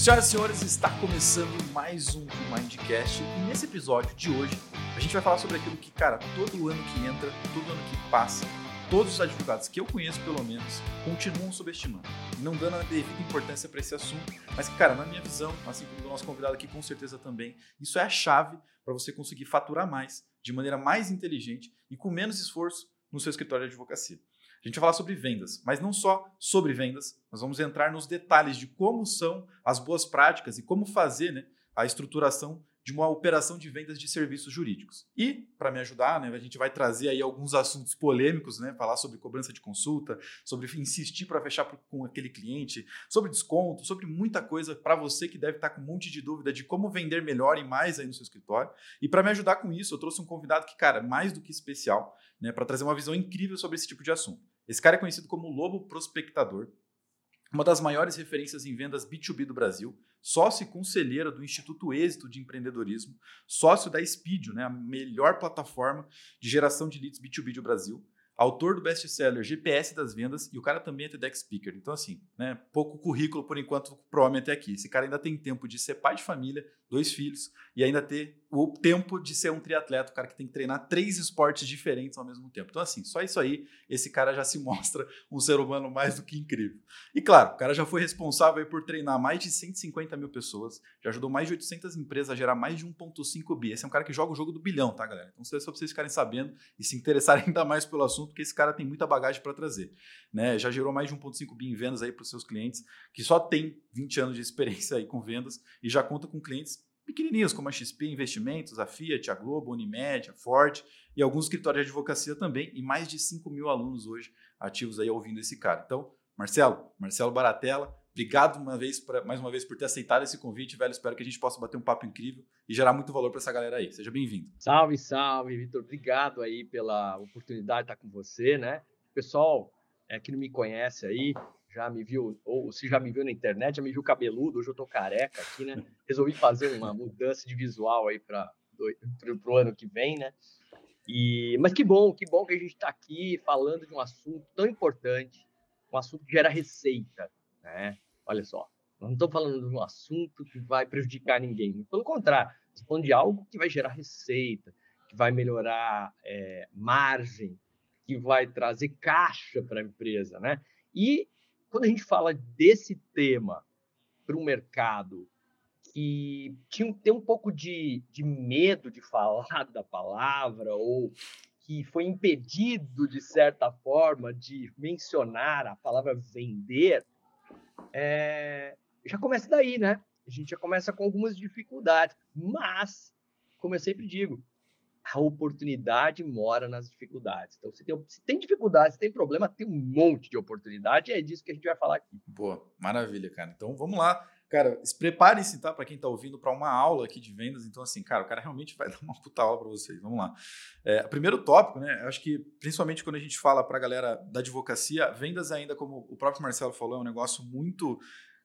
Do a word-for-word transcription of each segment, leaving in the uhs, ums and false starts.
Senhoras e senhores, está começando mais um Mindcast e nesse episódio de hoje a gente vai falar sobre aquilo que, cara, todo ano que entra, todo ano que passa, todos os advogados que eu conheço, pelo menos, continuam subestimando, não dando a devida importância para esse assunto, mas que, cara, na minha visão, assim como o nosso convidado aqui com certeza também, isso é a chave para você conseguir faturar mais, de maneira mais inteligente e com menos esforço no seu escritório de advocacia. A gente vai falar sobre vendas, mas não só sobre vendas, nós vamos entrar nos detalhes de como são as boas práticas e como fazer, né, a estruturação de uma operação de vendas de serviços jurídicos. E, para me ajudar, né, a gente vai trazer aí alguns assuntos polêmicos, né, falar sobre cobrança de consulta, sobre insistir para fechar com aquele cliente, sobre desconto, sobre muita coisa para você que deve estar com um monte de dúvida de como vender melhor e mais aí no seu escritório. E para me ajudar com isso, eu trouxe um convidado que, cara, mais do que especial, né, para trazer uma visão incrível sobre esse tipo de assunto. Esse cara é conhecido como Lobo Prospectador, uma das maiores referências em vendas B dois B do Brasil, sócio e conselheiro do Instituto Êxito de Empreendedorismo, sócio da Expedio, né, a melhor plataforma de geração de leads B dois B do Brasil, autor do best-seller G P S das vendas e o cara também é TEDx Speaker. Então, assim, né, pouco currículo por enquanto para o homem até aqui. Esse cara ainda tem tempo de ser pai de família, dois filhos e ainda ter o tempo de ser um triatleta, o cara que tem que treinar três esportes diferentes ao mesmo tempo. Então, assim, só isso aí, esse cara já se mostra um ser humano mais do que incrível. E claro, o cara já foi responsável aí por treinar mais de cento e cinquenta mil pessoas, já ajudou mais de oitocentas empresas a gerar mais de um vírgula cinco bi. Esse é um cara que joga o jogo do bilhão, tá, galera? Então, só para vocês ficarem sabendo e se interessarem ainda mais pelo assunto, porque esse cara tem muita bagagem para trazer, né? Já gerou mais de um vírgula cinco bi em vendas aí para os seus clientes, que só tem vinte anos de experiência aí com vendas e já conta com clientes pequenininhos, como a X P Investimentos, a Fiat, a Globo, a Unimed, a Ford e alguns escritórios de advocacia também, e mais de cinco mil alunos hoje ativos aí ouvindo esse cara. Então, Marcelo, Marcelo Baratella, obrigado uma vez pra, mais uma vez por ter aceitado esse convite, velho. Espero que a gente possa bater um papo incrível e gerar muito valor para essa galera aí. Seja bem-vindo. Salve, salve, Vitor. Obrigado aí pela oportunidade de estar com você, né? Pessoal é, que não me conhece aí, já me viu, ou se já me viu na internet, já me viu cabeludo, hoje eu tô careca aqui, né? Resolvi fazer uma mudança de visual aí para o ano que vem, né? E, mas que bom, que bom que a gente está aqui falando de um assunto tão importante, um assunto que gera receita, né? Olha só, nós não estamos falando de um assunto que vai prejudicar ninguém, pelo contrário, estamos falando de algo que vai gerar receita, que vai melhorar é, margem, que vai trazer caixa para a empresa, né? E quando a gente fala desse tema para o mercado que tinha, tem um pouco de, de medo de falar da palavra ou que foi impedido, de certa forma, de mencionar a palavra vender, é, já começa daí, né? A gente já começa com algumas dificuldades, mas, como eu sempre digo, a oportunidade mora nas dificuldades. Então, se tem, se tem dificuldade, se tem problema, tem um monte de oportunidade, e é disso que a gente vai falar aqui. Boa, maravilha, cara. Então, vamos lá. Cara, prepare-se, tá? Para quem está ouvindo, para uma aula aqui de vendas. Então, assim, cara, o cara realmente vai dar uma puta aula para vocês. Vamos lá. É, primeiro tópico, né? Eu acho que, principalmente quando a gente fala para a galera da advocacia, vendas ainda, como o próprio Marcelo falou, é um negócio muito...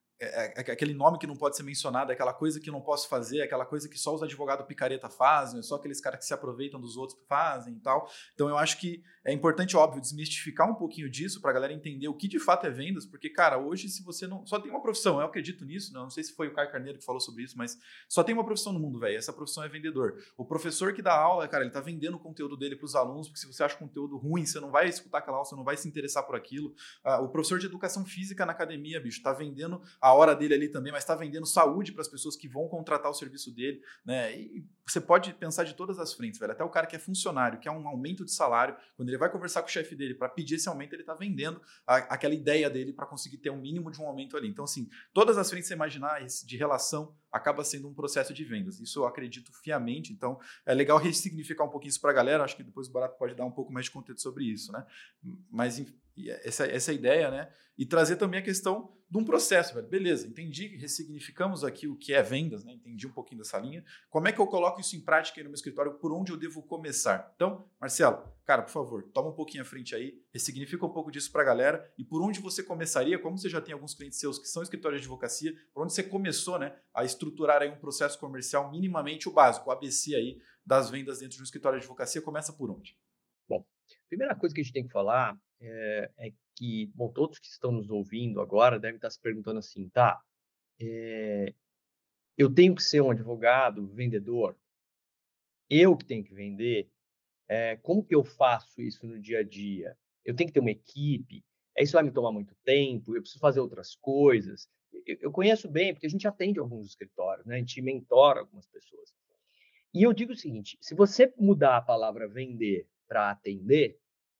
É, é aquele nome que não pode ser mencionado, é aquela coisa que não posso fazer, é aquela coisa que só os advogados picareta fazem, é só aqueles caras que se aproveitam dos outros fazem e tal. Então eu acho que é importante, óbvio, desmistificar um pouquinho disso pra galera entender o que de fato é vendas, porque, cara, hoje se você não... Só tem uma profissão, eu acredito nisso, né? Não sei se foi o Caio Carneiro que falou sobre isso, mas só tem uma profissão no mundo, velho. Essa profissão é vendedor. O professor que dá aula, cara, ele tá vendendo o conteúdo dele pros alunos, porque se você acha o conteúdo ruim, você não vai escutar aquela aula, você não vai se interessar por aquilo. Ah, o professor de educação física na academia, bicho, tá vendendo a hora dele ali também, mas está vendendo saúde para as pessoas que vão contratar o serviço dele, né? E você pode pensar de todas as frentes, velho. Até o cara que é funcionário, quer um aumento de salário, quando ele vai conversar com o chefe dele para pedir esse aumento, ele está vendendo a, aquela ideia dele para conseguir ter um mínimo de um aumento ali. Então, assim, todas as frentes que você imaginar de relação acaba sendo um processo de vendas. Isso eu acredito fiamente. Então, é legal ressignificar um pouquinho isso para a galera. Acho que depois o Barato pode dar um pouco mais de conteúdo sobre isso, né? Mas essa, essa ideia, né? E trazer também a questão de um processo, velho. Beleza, entendi, ressignificamos aqui o que é vendas, né? Entendi um pouquinho dessa linha. Como é que eu coloco isso em prática aí no meu escritório? Por onde eu devo começar? Então, Marcelo, cara, por favor, toma um pouquinho à frente aí, ressignifica um pouco disso para a galera e por onde você começaria, como você já tem alguns clientes seus que são escritórios de advocacia, por onde você começou, né, a estruturar aí um processo comercial minimamente o básico, o A B C aí das vendas dentro de um escritório de advocacia, começa por onde? Bom, a primeira coisa que a gente tem que falar é, é que, bom, todos que estão nos ouvindo agora devem estar se perguntando assim, tá, é, eu tenho que ser um advogado vendedor, eu que tenho que vender, é, como que eu faço isso no dia a dia? Eu tenho que ter uma equipe, é, isso vai me tomar muito tempo, eu preciso fazer outras coisas. Eu, eu conheço bem, porque a gente atende alguns escritórios, né? A gente mentora algumas pessoas. E eu digo o seguinte, se você mudar a palavra vender para atender,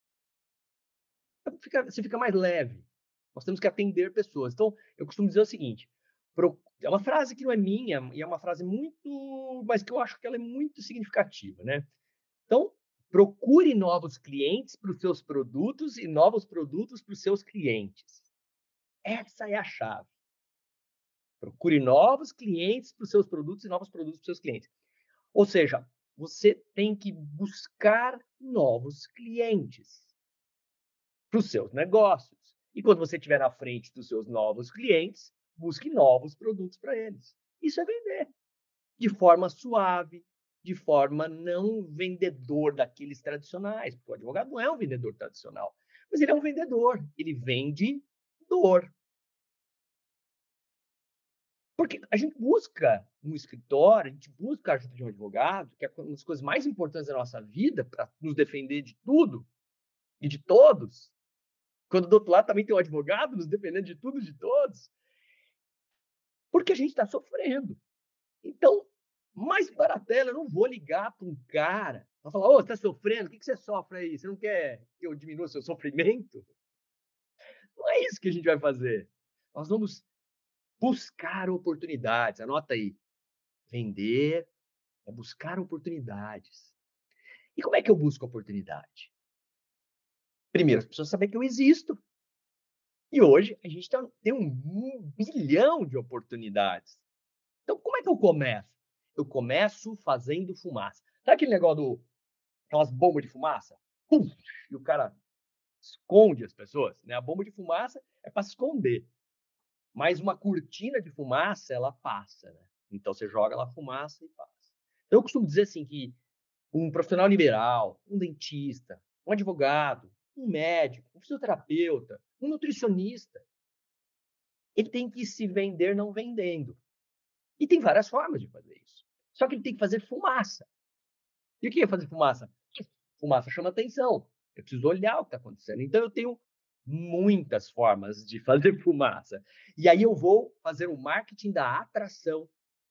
fica, você fica mais leve. Nós temos que atender pessoas. Então, eu costumo dizer o seguinte, pro, é uma frase que não é minha, e é uma frase muito, mas que eu acho que ela é muito significativa, né? Então, procure novos clientes para os seus produtos e novos produtos para os seus clientes. Essa é a chave. Procure novos clientes para os seus produtos e novos produtos para os seus clientes. Ou seja, você tem que buscar novos clientes para os seus negócios. E quando você estiver na frente dos seus novos clientes, busque novos produtos para eles. Isso é vender. De forma suave, de forma não vendedor daqueles tradicionais. Porque o advogado não é um vendedor tradicional, mas ele é um vendedor. Ele vende dor. Porque a gente busca um escritório, a gente busca a ajuda de um advogado, que é uma das coisas mais importantes da nossa vida, para nos defender de tudo e de todos. Quando do outro lado também tem um advogado nos defendendo de tudo e de todos. Porque a gente está sofrendo. Então, mais baratela, eu não vou ligar para um cara para falar, ô, você está sofrendo? O que, que você sofre aí? Você não quer que eu diminua o seu sofrimento? Não é isso que a gente vai fazer. Nós vamos buscar oportunidades. Anota aí. Vender é buscar oportunidades. E como é que eu busco oportunidade? Primeiro, as pessoas sabem que eu existo. E hoje a gente tá, tem um bilhão de oportunidades. Então, como é que eu começo? Eu começo fazendo fumaça. Sabe aquele negócio do aquelas bombas de fumaça? Pum, e o cara esconde as pessoas, né? A bomba de fumaça é para se esconder. Mas uma cortina de fumaça, ela passa, né? Então você joga lá fumaça e passa. Então, eu costumo dizer assim que um profissional liberal, um dentista, um advogado, um médico, um fisioterapeuta, um nutricionista, ele tem que se vender não vendendo. E tem várias formas de fazer isso. Só que ele tem que fazer fumaça. E o que é fazer fumaça? Fumaça chama atenção. Eu preciso olhar o que está acontecendo. Então, eu tenho muitas formas de fazer fumaça. E aí eu vou fazer o marketing da atração.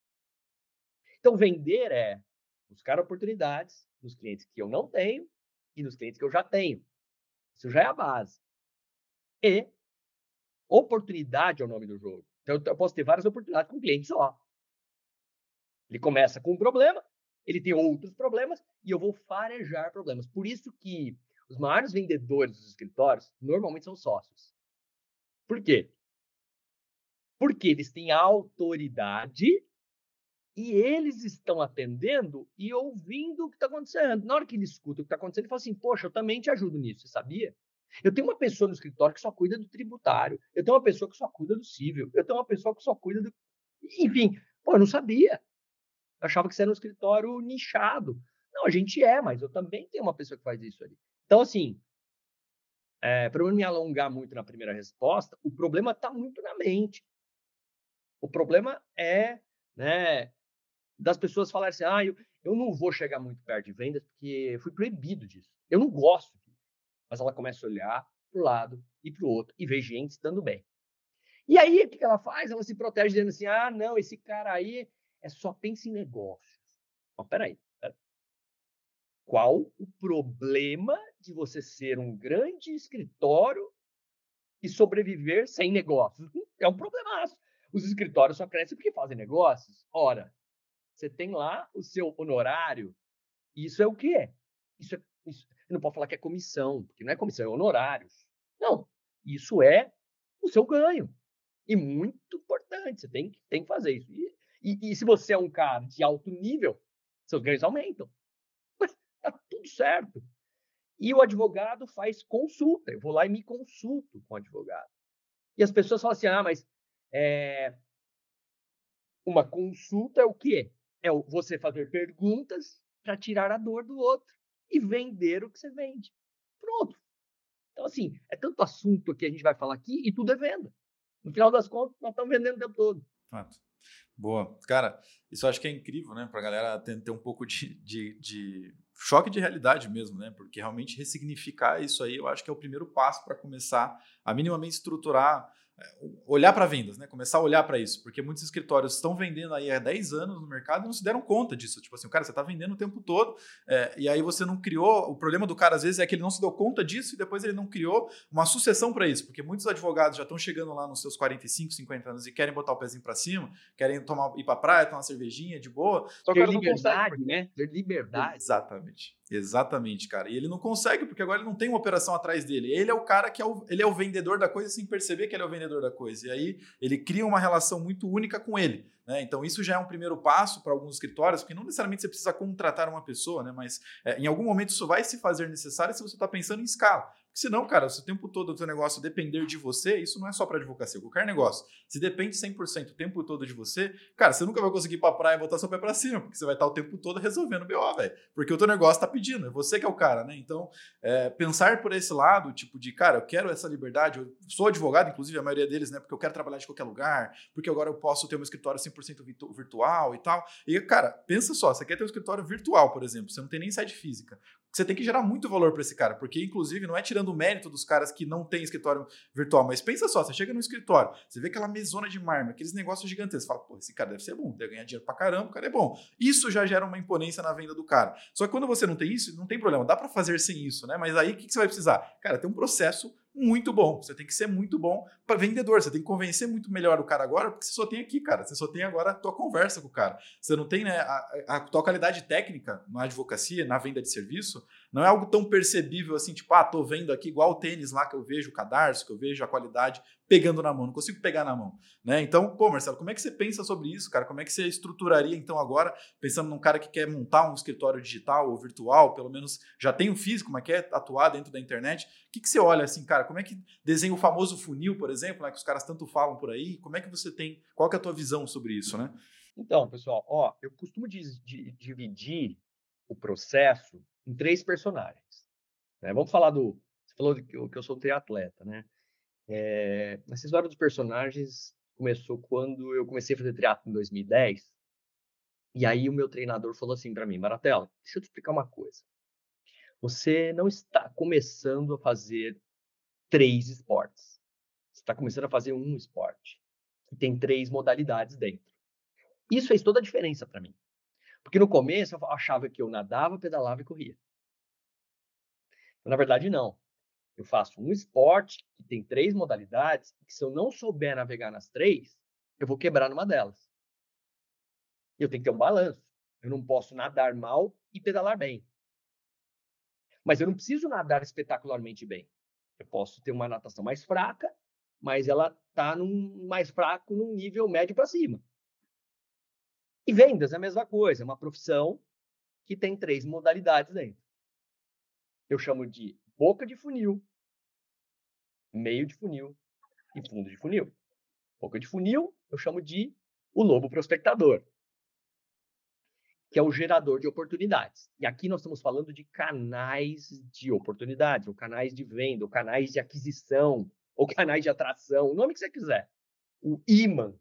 Então, vender é buscar oportunidades nos clientes que eu não tenho e nos clientes que eu já tenho. Isso já é a base. E oportunidade é o nome do jogo. Então, eu posso ter várias oportunidades com um cliente só. Ele começa com um problema, ele tem outros problemas e eu vou farejar problemas. Por isso que os maiores vendedores dos escritórios normalmente são sócios. Por quê? Porque eles têm autoridade e eles estão atendendo e ouvindo o que está acontecendo. Na hora que ele escuta o que está acontecendo, ele fala assim, poxa, eu também te ajudo nisso, você sabia? Eu tenho uma pessoa no escritório que só cuida do tributário, eu tenho uma pessoa que só cuida do civil, eu tenho uma pessoa que só cuida do... Enfim, pô, eu não sabia. Eu achava que você era um escritório nichado. Não, a gente é, mas eu também tenho uma pessoa que faz isso ali. Então, assim, é, para eu não me alongar muito na primeira resposta, o problema está muito na mente. O problema é, né, das pessoas falarem assim, ah, eu, eu não vou chegar muito perto de vendas porque eu fui proibido disso. Eu não gosto disso. Mas ela começa a olhar para o lado e para o outro e vê gente se dando bem. E aí, o que ela faz? Ela se protege dizendo assim, ah, não, esse cara aí é só pensa em negócios. Mas peraí, peraí. Qual o problema de você ser um grande escritório e sobreviver sem negócios? É um problemaço. Os escritórios só crescem porque fazem negócios. Ora, você tem lá o seu honorário. Isso é o quê? Isso é, isso, eu não posso falar que é comissão, porque não é comissão, é honorários. Não, isso é o seu ganho. E muito importante, você tem, tem que fazer isso. E, e, e se você é um cara de alto nível, seus ganhos aumentam. Tá tudo certo. E o advogado faz consulta. Eu vou lá e me consulto com o advogado. E as pessoas falam assim, ah, mas é... uma consulta é o quê? É você fazer perguntas para tirar a dor do outro e vender o que você vende. Pronto. Então, assim, é tanto assunto que a gente vai falar aqui e tudo é venda. No final das contas, nós estamos vendendo o tempo todo. Fato. Boa. Cara, isso eu acho que é incrível, né? Pra galera ter, ter um pouco de, de, de choque de realidade mesmo, né? Porque realmente ressignificar isso aí, eu acho que é o primeiro passo para começar a minimamente estruturar, é, olhar para vendas, né? Começar a olhar para isso, porque muitos escritórios estão vendendo aí há dez anos no mercado e não se deram conta disso. Tipo assim, cara, você está vendendo o tempo todo, é, e aí você não criou. O problema do cara, às vezes, é que ele não se deu conta disso e depois ele não criou uma sucessão para isso, porque muitos advogados já estão chegando lá nos seus quarenta e cinco, cinquenta anos e querem botar o pezinho para cima, querem tomar, ir para praia, tomar uma cervejinha de boa, só que o Ter cara não consegue. liberdade, né? Ter liberdade. Exatamente. Exatamente, cara. E ele não consegue, porque agora ele não tem uma operação atrás dele. Ele é o cara que é o, ele é o vendedor da coisa sem perceber que ele é o vendedor da coisa. E aí ele cria uma relação muito única com ele. Né? Então isso já é um primeiro passo para alguns escritórios, porque não necessariamente você precisa contratar uma pessoa, né? Mas é, em algum momento isso vai se fazer necessário se você está pensando em escala. Porque senão, cara, se o tempo todo o seu negócio depender de você, isso não é só para advocacia, qualquer negócio. Se depende cem por cento o tempo todo de você, cara, você nunca vai conseguir ir pra praia e botar seu pé para cima, porque você vai estar o tempo todo resolvendo o B O, velho. Porque o teu negócio está pedindo, é você que é o cara, né? Então, é, pensar por esse lado, tipo de, cara, eu quero essa liberdade, eu sou advogado, inclusive a maioria deles, né? Porque eu quero trabalhar de qualquer lugar, porque agora eu posso ter um escritório cem por cento virtu- virtual e tal. E, cara, pensa só, você quer ter um escritório virtual, por exemplo, você não tem nem sede física. Você tem que gerar muito valor para esse cara, porque, inclusive, não é tirando o mérito dos caras que não têm escritório virtual, mas pensa só, você chega no escritório, você vê aquela mesona de mármore, aqueles negócios gigantescos, você fala, pô, esse cara deve ser bom, deve ganhar dinheiro pra caramba, o cara é bom. Isso já gera uma imponência na venda do cara. Só que quando você não tem isso, não tem problema, dá para fazer sem isso, né? Mas aí, o que que você vai precisar? Cara, tem um processo muito bom, você tem que ser muito bom para vendedor, você tem que convencer muito melhor o cara agora, porque você só tem aqui, cara, você só tem agora a tua conversa com o cara, você não tem, né, a, a tua qualidade técnica na advocacia, na venda de serviço, não é algo tão percebível assim, tipo, ah, tô vendo aqui igual o tênis lá que eu vejo o cadarço, que eu vejo a qualidade pegando na mão, não consigo pegar na mão, né? Então, pô, Marcelo, como é que você pensa sobre isso, cara? Como é que você estruturaria então agora, pensando num cara que quer montar um escritório digital ou virtual, pelo menos já tem um físico, mas quer atuar dentro da internet? O que, que você olha assim, cara? Como é que desenha o famoso funil, por exemplo, né, que os caras tanto falam por aí? Como é que você tem, qual que é a tua visão sobre isso, né? Então, pessoal, ó, eu costumo dis- di- dividir o processo em três personagens. Né? Vamos falar do. Você falou que eu, que eu sou um triatleta, né? É, essa história dos personagens começou quando eu comecei a fazer triatlo em dois mil e dez. E aí o meu treinador falou assim para mim, Baratella, deixa eu te explicar uma coisa. Você não está começando a fazer três esportes. Você está começando a fazer um esporte que tem três modalidades dentro. Isso fez toda a diferença para mim. Porque no começo eu achava que eu nadava, pedalava e corria. Mas, na verdade, não. Eu faço um esporte que tem três modalidades, que se eu não souber navegar nas três, eu vou quebrar numa delas. Eu tenho que ter um balanço. Eu não posso nadar mal e pedalar bem. Mas eu não preciso nadar espetacularmente bem. Eu posso ter uma natação mais fraca, mas ela está mais fraco num nível médio para cima. E vendas é a mesma coisa, é uma profissão que tem três modalidades dentro. Eu chamo de boca de funil, meio de funil e fundo de funil. Boca de funil, eu chamo de o lobo prospectador, que é o gerador de oportunidades. E aqui nós estamos falando de canais de oportunidades, ou canais de venda, ou canais de aquisição, ou canais de atração, o nome que você quiser. O imã.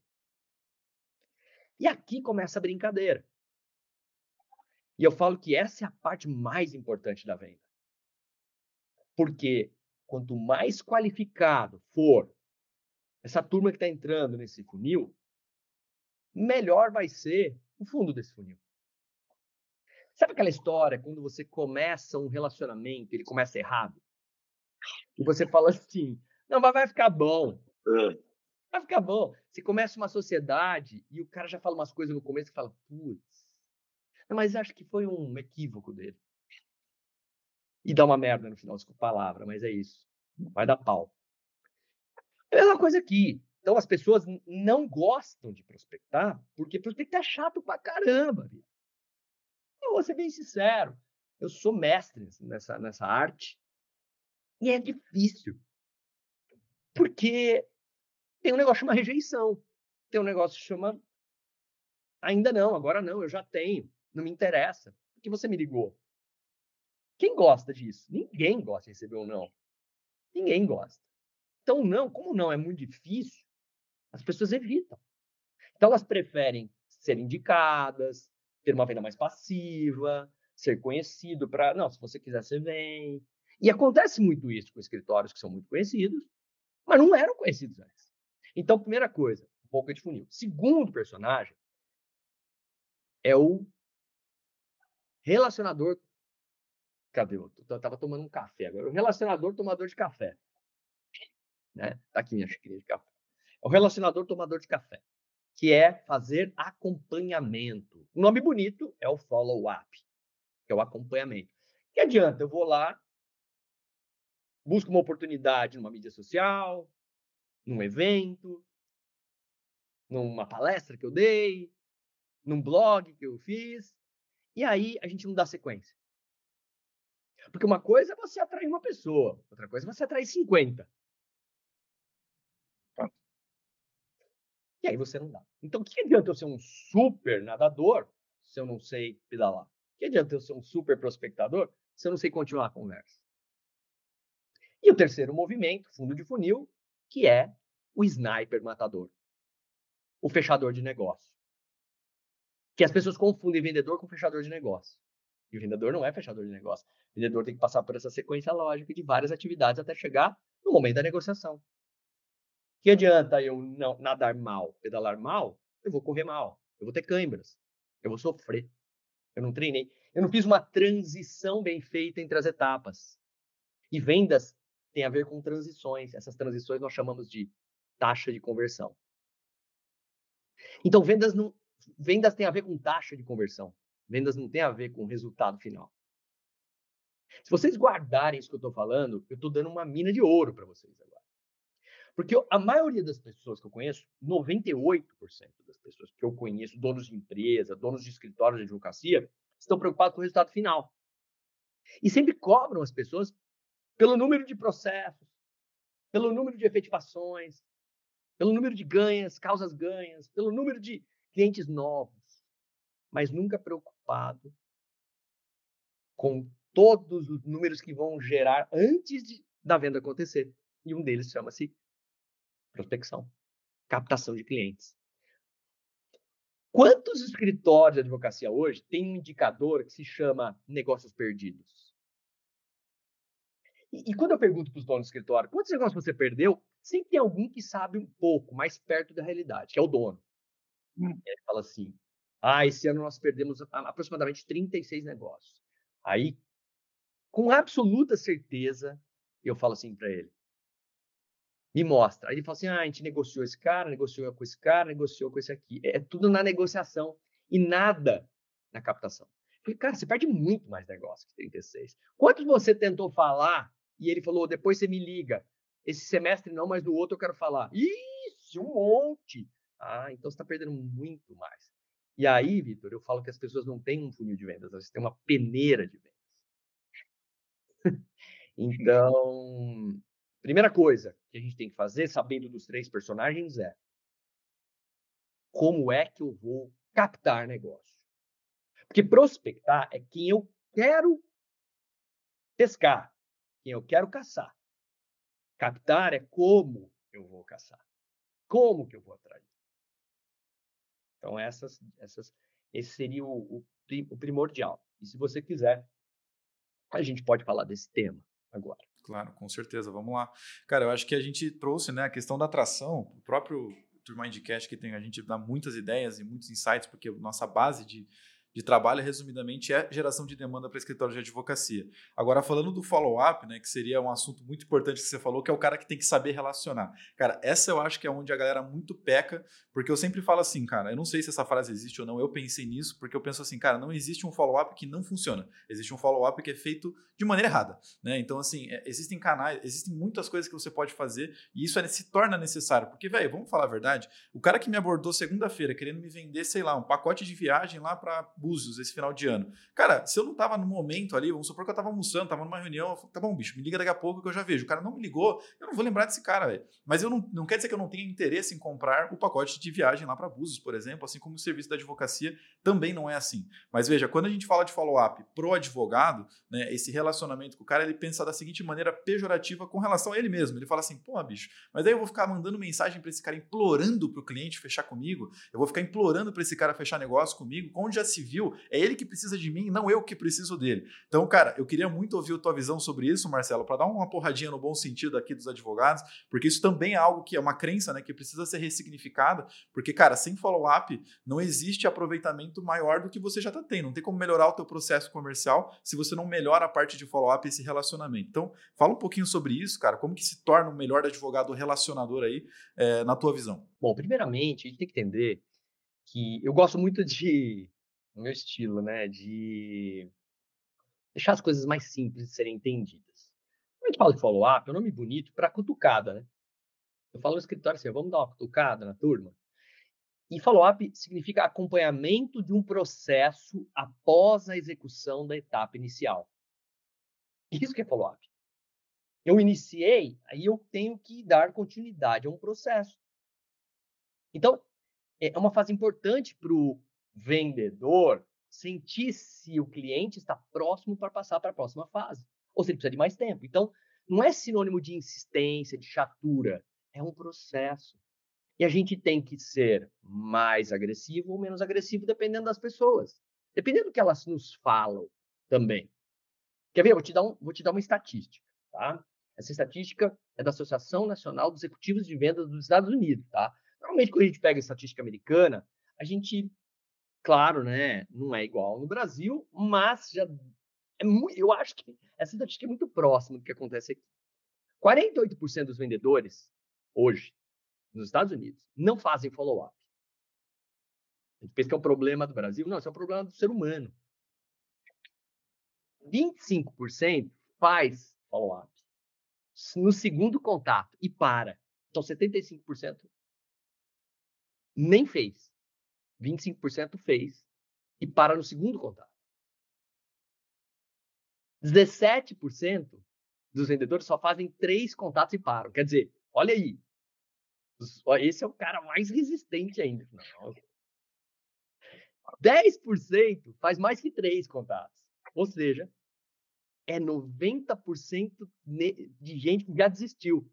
E aqui começa a brincadeira. E eu falo que essa é a parte mais importante da venda. Porque quanto mais qualificado for essa turma que está entrando nesse funil, melhor vai ser o fundo desse funil. Sabe aquela história quando você começa um relacionamento, ele começa errado? E você fala assim, não, mas vai ficar bom. Vai ficar bom. Você começa uma sociedade e o cara já fala umas coisas no começo e fala, putz, mas acho que foi um equívoco dele. E dá uma merda no final, desculpa a palavra, mas é isso. Vai dar pau. É a mesma coisa aqui. Então as pessoas não gostam de prospectar, porque prospectar é chato pra caramba. Eu vou ser bem sincero. Eu sou mestre nessa, nessa arte. E é difícil. Porque tem um negócio que chama rejeição. Tem um negócio que chama ainda não, agora não, eu já tenho. Não me interessa. Por que você me ligou? Quem gosta disso? Ninguém gosta de receber um não. Ninguém gosta. Então, não, como não é muito difícil, as pessoas evitam. Então, elas preferem ser indicadas, ter uma venda mais passiva, ser conhecido para... Não, se você quiser, você vem. E acontece muito isso com escritórios que são muito conhecidos, mas não eram conhecidos antes. Então, primeira coisa, boca de funil. Segundo personagem é o relacionador... Cadê? Eu estava tomando um café agora. O relacionador tomador de café. Né? Tá aqui minha xicrinha de café. É o relacionador tomador de café, que é fazer acompanhamento. O nome bonito é o follow-up, que é o acompanhamento. Que adianta? Eu vou lá, busco uma oportunidade numa mídia social, num evento, numa palestra que eu dei, num blog que eu fiz, e aí a gente não dá sequência. Porque uma coisa é você atrair uma pessoa, outra coisa é você atrair cinquenta. E aí você não dá. Então, o que adianta eu ser um super nadador se eu não sei pedalar? O que adianta eu ser um super prospectador se eu não sei continuar a conversa? E o terceiro movimento, fundo de funil, que é o sniper matador. O fechador de negócio. Que as pessoas confundem vendedor com fechador de negócio. E o vendedor não é fechador de negócio. O vendedor tem que passar por essa sequência lógica de várias atividades até chegar no momento da negociação. Que adianta eu não nadar mal, pedalar mal? Eu vou correr mal, eu vou ter câimbras, eu vou sofrer. Eu não treinei, eu não fiz uma transição bem feita entre as etapas. E vendas tem a ver com transições. Essas transições nós chamamos de taxa de conversão. Então, vendas não, vendas tem a ver com taxa de conversão. Vendas não tem a ver com resultado final. Se vocês guardarem isso que eu estou falando, eu estou dando uma mina de ouro para vocês agora. Porque a maioria das pessoas que eu conheço, noventa e oito por cento das pessoas que eu conheço, donos de empresa, donos de escritórios de advocacia, estão preocupados com o resultado final. E sempre cobram as pessoas pelo número de processos, pelo número de efetivações, pelo número de ganhas, causas ganhas, pelo número de clientes novos, mas nunca preocupado com todos os números que vão gerar antes de, da venda acontecer. E um deles chama-se prospecção, captação de clientes. Quantos escritórios de advocacia hoje têm um indicador que se chama negócios perdidos? E, e quando eu pergunto para os donos do escritório, quantos negócios você perdeu? Sempre tem algum que sabe um pouco, mais perto da realidade, que é o dono. Hum. E ele fala assim, ah, esse ano nós perdemos aproximadamente trinta e seis negócios. Aí, com absoluta certeza, eu falo assim para ele, me mostra. Aí ele fala assim, ah, a gente negociou esse cara, negociou com esse cara, negociou com esse aqui. É tudo na negociação e nada na captação. Eu falei, cara, você perde muito mais negócio que trinta e seis. Quantos você tentou falar e ele falou, depois você me liga. Esse semestre não, mas no outro eu quero falar. Isso, um monte. Ah, então você está perdendo muito mais. E aí, Vitor, eu falo que as pessoas não têm um funil de vendas, elas têm uma peneira de vendas. Então, primeira coisa que a gente tem que fazer, sabendo dos três personagens, é como é que eu vou captar negócio? Porque prospectar é quem eu quero pescar, quem eu quero caçar. Captar é como eu vou caçar, como que eu vou atrair. Então, essas, essas, esse seria o, o, o primordial. E se você quiser, a gente pode falar desse tema agora. Claro, com certeza. Vamos lá. Cara, eu acho que a gente trouxe, né, a questão da atração, o próprio Turmindcast que tem, a gente dá muitas ideias e muitos insights, porque nossa base de, de trabalho, resumidamente, é geração de demanda para escritório de advocacia. Agora, falando do follow-up, né, que seria um assunto muito importante que você falou, que é o cara que tem que saber relacionar. Cara, essa eu acho que é onde a galera muito peca, porque eu sempre falo assim, cara, eu não sei se essa frase existe ou não, eu pensei nisso, porque eu penso assim, cara, não existe um follow-up que não funciona. Existe um follow-up que é feito de maneira errada, né? Então, assim, é, existem canais, existem muitas coisas que você pode fazer e isso é, se torna necessário, porque, velho, vamos falar a verdade, o cara que me abordou segunda-feira querendo me vender, sei lá, um pacote de viagem lá para Búzios esse final de ano. Cara, se eu não tava no momento ali, vamos supor que eu tava almoçando, tava numa reunião, eu falei, tá bom, bicho, me liga daqui a pouco que eu já vejo. O cara não me ligou, eu não vou lembrar desse cara, velho. Mas eu não, não quer dizer que eu não tenha interesse em comprar o pacote de viagem lá para Búzios, por exemplo, assim como o serviço da advocacia também não é assim. Mas veja, quando a gente fala de follow-up pro advogado, né, esse relacionamento com o cara, ele pensa da seguinte maneira pejorativa com relação a ele mesmo. Ele fala assim, pô, bicho, mas aí eu vou ficar mandando mensagem para esse cara implorando pro cliente fechar comigo, eu vou ficar implorando para esse cara fechar negócio comigo, onde já se viu, é ele que precisa de mim, não eu que preciso dele. Então, cara, eu queria muito ouvir a tua visão sobre isso, Marcelo, para dar uma porradinha no bom sentido aqui dos advogados, porque isso também é algo que é uma crença, né, que precisa ser ressignificada, porque, cara, sem follow-up não existe aproveitamento maior do que você já tá tendo. Não tem como melhorar o teu processo comercial se você não melhora a parte de follow-up e esse relacionamento. Então, fala um pouquinho sobre isso, cara, como que se torna um melhor advogado relacionador aí, é, na tua visão? Bom, primeiramente, a gente tem que entender que eu gosto muito de, no meu estilo, né, de deixar as coisas mais simples de serem entendidas. Quando a gente fala de follow-up, é um nome bonito para cutucada, né? Eu falo no escritório assim, vamos dar uma cutucada na turma? E follow-up significa acompanhamento de um processo após a execução da etapa inicial. Isso que é follow-up. Eu iniciei, aí eu tenho que dar continuidade a um processo. Então, é uma fase importante para o vendedor sentir se o cliente está próximo para passar para a próxima fase, ou se ele precisa de mais tempo. Então, não é sinônimo de insistência, de chatura, é um processo. E a gente tem que ser mais agressivo ou menos agressivo, dependendo das pessoas. Dependendo do que elas nos falam também. Quer ver? Eu vou te dar, um, vou te dar uma estatística, tá? Essa estatística é da Associação Nacional dos Executivos de Vendas dos Estados Unidos, tá? Normalmente, quando a gente pega a estatística americana, a gente, claro, né, não é igual no Brasil, mas já é muito, eu acho que essa estatística é muito próxima do que acontece aqui. quarenta e oito por cento dos vendedores, hoje, nos Estados Unidos, não fazem follow-up. A gente pensa que é um problema do Brasil. Não, isso é um problema do ser humano. vinte e cinco por cento faz follow-up no segundo contato e para. Então, setenta e cinco por cento nem fez. vinte e cinco por cento fez e para no segundo contato. dezessete por cento dos vendedores só fazem três contatos e param. Quer dizer, olha aí. Esse é o cara mais resistente ainda. Não. dez por cento faz mais que três contatos. Ou seja, é noventa por cento de gente que já desistiu.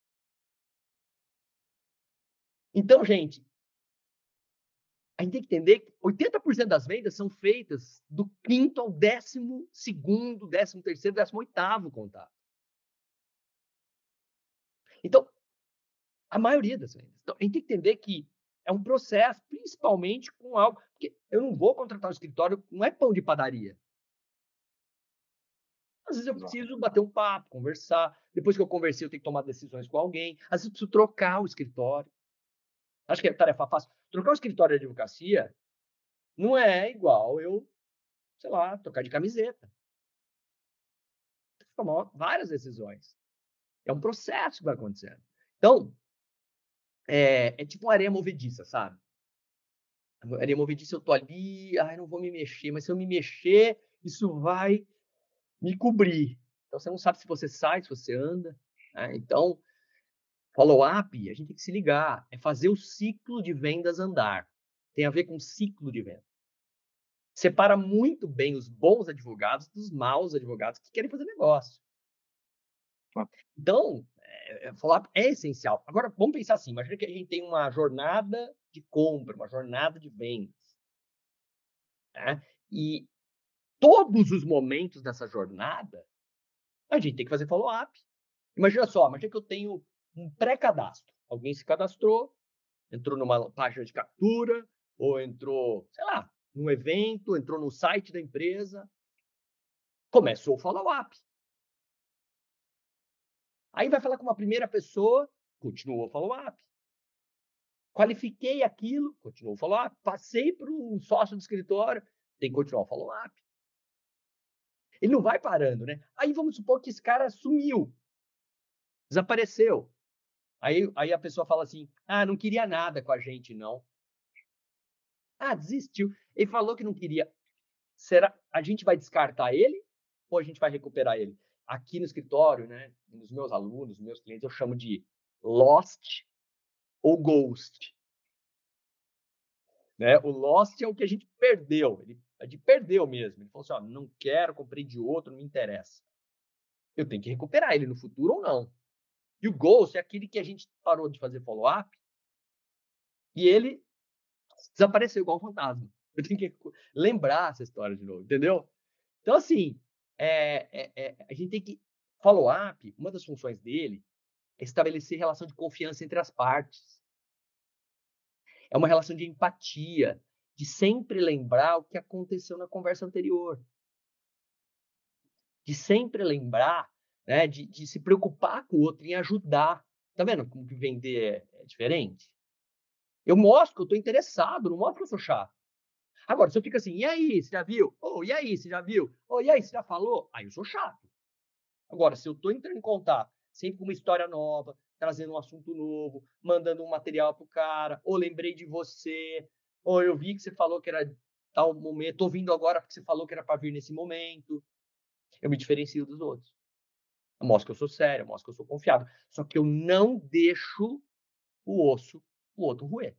Então, gente, a gente tem que entender que oitenta por cento das vendas são feitas do quinto ao décimo segundo, décimo terceiro, décimo oitavo contato. Então, a maioria das vendas. Então, a gente tem que entender que é um processo, principalmente com algo... Porque eu não vou contratar um escritório, não é pão de padaria. Às vezes eu preciso bater um papo, conversar. Depois que eu conversei, eu tenho que tomar decisões com alguém. Às vezes eu preciso trocar o escritório. Acho que é tarefa fácil. Trocar o escritório de advocacia não é igual eu, sei lá, trocar de camiseta. Tem que tomar várias decisões. É um processo que vai acontecendo. Então, é, é tipo uma areia movediça, sabe? A areia movediça, eu tô ali, ai, não vou me mexer, mas se eu me mexer, isso vai me cobrir. Então, você não sabe se você sai, se você anda. Né? Então, follow-up, a gente tem que se ligar. É fazer o ciclo de vendas andar. Tem a ver com ciclo de venda. Separa muito bem os bons advogados dos maus advogados que querem fazer negócio. Então, é, follow-up é essencial. Agora, vamos pensar assim. Imagina que a gente tem uma jornada de compra, uma jornada de vendas. Né? E todos os momentos dessa jornada, a gente tem que fazer follow-up. Imagina só, imagina que eu tenho um pré-cadastro. Alguém se cadastrou, entrou numa página de captura, ou entrou, sei lá, num evento, entrou no site da empresa. Começou o follow-up. Aí vai falar com uma primeira pessoa, continuou o follow-up. Qualifiquei aquilo, continuou o follow-up. Passei para um sócio do escritório, tem que continuar o follow-up. Ele não vai parando, né? Aí vamos supor que esse cara sumiu, desapareceu. Aí, aí a pessoa fala assim, ah, não queria nada com a gente, não. Ah, desistiu. Ele falou que não queria. Será a gente vai descartar ele ou a gente vai recuperar ele? Aqui no escritório, né, nos meus alunos, nos meus clientes, eu chamo de lost ou ghost, né? O lost é o que a gente perdeu, ele, a gente perdeu mesmo. Ele falou assim, ó, não quero, comprei de outro, não me interessa. Eu tenho que recuperar ele no futuro ou não. E o ghost é aquele que a gente parou de fazer follow-up e ele desapareceu igual um fantasma. Eu tenho que lembrar essa história de novo, entendeu? Então, assim, é, é, é, a gente tem que. Follow-up, uma das funções dele é estabelecer relação de confiança entre as partes. É uma relação de empatia, de sempre lembrar o que aconteceu na conversa anterior. De sempre lembrar, né, de, de se preocupar com o outro, em ajudar. Tá vendo como que vender é, é diferente? Eu mostro que eu estou interessado, não mostro que eu sou chato. Agora, se eu fico assim, e aí, você já viu? Oh, e aí, você já viu? Oh, e aí, você já falou? Aí eu sou chato. Agora, se eu estou entrando em contato, sempre com uma história nova, trazendo um assunto novo, mandando um material pro cara, ou lembrei de você, ou eu vi que você falou que era tal momento, estou vindo agora porque você falou que era para vir nesse momento, eu me diferencio dos outros. Eu mostro que eu sou sério, eu mostro que eu sou confiável. Só que eu não deixo o osso, o outro roer.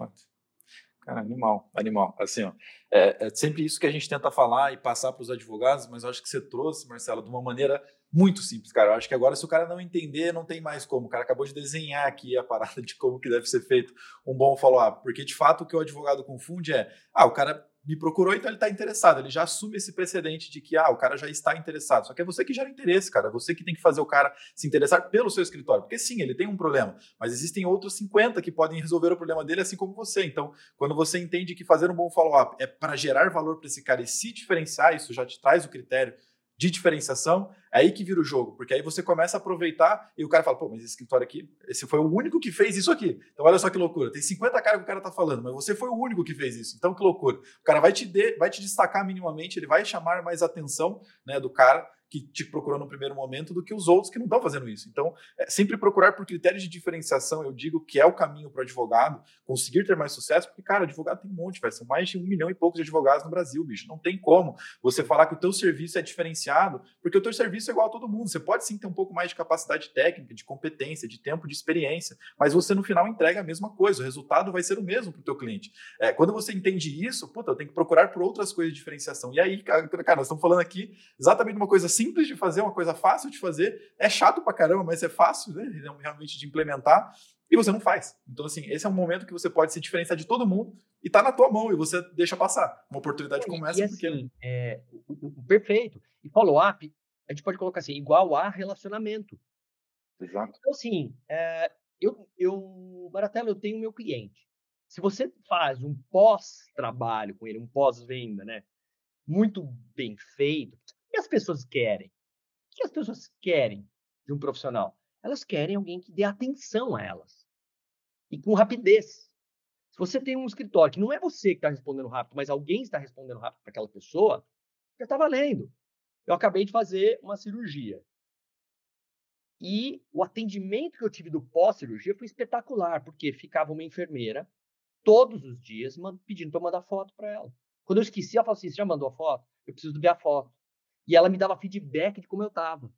Cara, animal, animal. Assim, ó, é, é sempre isso que a gente tenta falar e passar para os advogados, mas eu acho que você trouxe, Marcelo, de uma maneira muito simples, cara. Eu acho que agora, se o cara não entender, não tem mais como. O cara acabou de desenhar aqui a parada de como que deve ser feito um bom follow-up. Porque, de fato, o que o advogado confunde é, ah, o cara me procurou, então ele está interessado. Ele já assume esse precedente de que, ah, o cara já está interessado. Só que é você que gera interesse, cara. É você que tem que fazer o cara se interessar pelo seu escritório. Porque, sim, ele tem um problema, mas existem outros cinquenta que podem resolver o problema dele, assim como você. Então, quando você entende que fazer um bom follow-up é para gerar valor para esse cara e se diferenciar, isso já te traz o critério de diferenciação, é aí que vira o jogo, porque aí você começa a aproveitar e o cara fala, pô, mas esse escritório aqui, esse foi o único que fez isso aqui. Então olha só que loucura, tem cinquenta caras que o cara tá falando, mas você foi o único que fez isso. Então que loucura. O cara vai te, de, vai te destacar minimamente, ele vai chamar mais atenção, né, do cara que te procurou no primeiro momento do que os outros que não estão fazendo isso. Então, é sempre procurar por critérios de diferenciação, eu digo que é o caminho para o advogado conseguir ter mais sucesso, porque, cara, advogado tem um monte, véio, são mais de um milhão e poucos de advogados no Brasil, bicho. Não tem como você falar que o teu serviço é diferenciado, porque o teu serviço é igual a todo mundo. Você pode sim ter um pouco mais de capacidade técnica, de competência, de tempo, de experiência, mas você no final entrega a mesma coisa, o resultado vai ser o mesmo para o teu cliente. É, quando você entende isso, puta, eu tenho que procurar por outras coisas de diferenciação. E aí, cara, nós estamos falando aqui exatamente uma coisa simples de fazer, uma coisa fácil de fazer, é chato pra caramba, mas é fácil, né, realmente de implementar, e você não faz. Então, assim, esse é um momento que você pode se diferenciar de todo mundo e tá na tua mão, e você deixa passar. Uma oportunidade E, começa e porque... assim, é, o, o, o perfeito. E follow-up, a gente pode colocar assim, igual a relacionamento. Exato. Então, assim, é, eu, eu, Baratella, eu tenho meu cliente. Se você faz um pós-trabalho com ele, um pós-venda, né, muito bem feito, o que as pessoas querem? O que as pessoas querem de um profissional? Elas querem alguém que dê atenção a elas. E com rapidez. Se você tem um escritório que não é você que está respondendo rápido, mas alguém está respondendo rápido para aquela pessoa, já está valendo. Eu acabei de fazer uma cirurgia. E o atendimento que eu tive do pós-cirurgia foi espetacular, porque ficava uma enfermeira todos os dias pedindo para eu mandar foto para ela. Quando eu esqueci, ela falou assim: você já mandou a foto? Eu preciso ver a foto. E ela me dava feedback de como eu estava.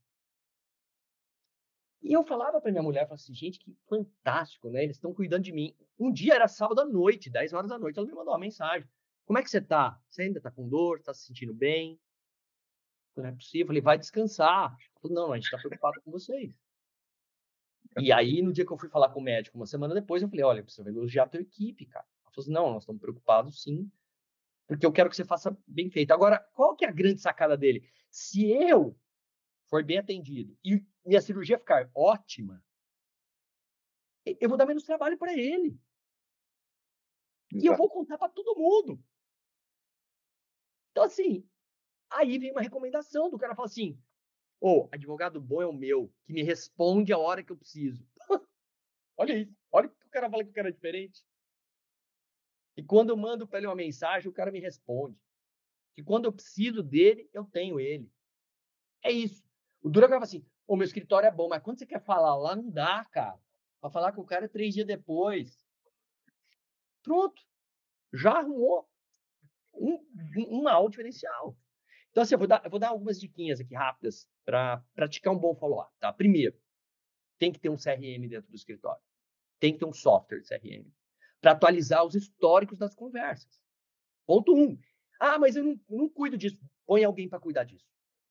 E eu falava para minha mulher, falava assim, gente, que fantástico, né? Eles estão cuidando de mim. Um dia era sábado à noite, dez horas da noite, ela me mandou uma mensagem. Como é que você tá? Você ainda tá com dor? Tá se sentindo bem? Não é possível. Eu falei, vai descansar. Ela falou, não, a gente tá preocupado com vocês. E aí, no dia que eu fui falar com o médico, uma semana depois, eu falei, olha, você vai elogiar a tua equipe, cara. Ela falou assim, não, nós estamos preocupados sim, porque eu quero que você faça bem feito. Agora, qual que é a grande sacada dele? Se eu for bem atendido e minha cirurgia ficar ótima, eu vou dar menos trabalho para ele. Exato. E eu vou contar para todo mundo. Então, assim, aí vem uma recomendação do cara, fala assim, ô, oh, advogado bom é o meu, que me responde a hora que eu preciso. Olha isso, olha que o cara fala que o cara é diferente. E quando eu mando para ele uma mensagem, o cara me responde. E quando eu preciso dele, eu tenho ele. É isso. O duro é que fala assim, ô, oh, meu escritório é bom, mas quando você quer falar lá, não dá, cara. Para falar com o cara três dias depois. Pronto. já arrumou um, um mau diferencial. Então, assim, eu vou dar, eu vou dar algumas diquinhas aqui rápidas para praticar um bom follow-up, tá? Primeiro, tem que ter um C R M dentro do escritório. Tem que ter um software de C R M para atualizar os históricos das conversas. Ponto um. Ah, mas eu não, não cuido disso. Põe alguém para cuidar disso.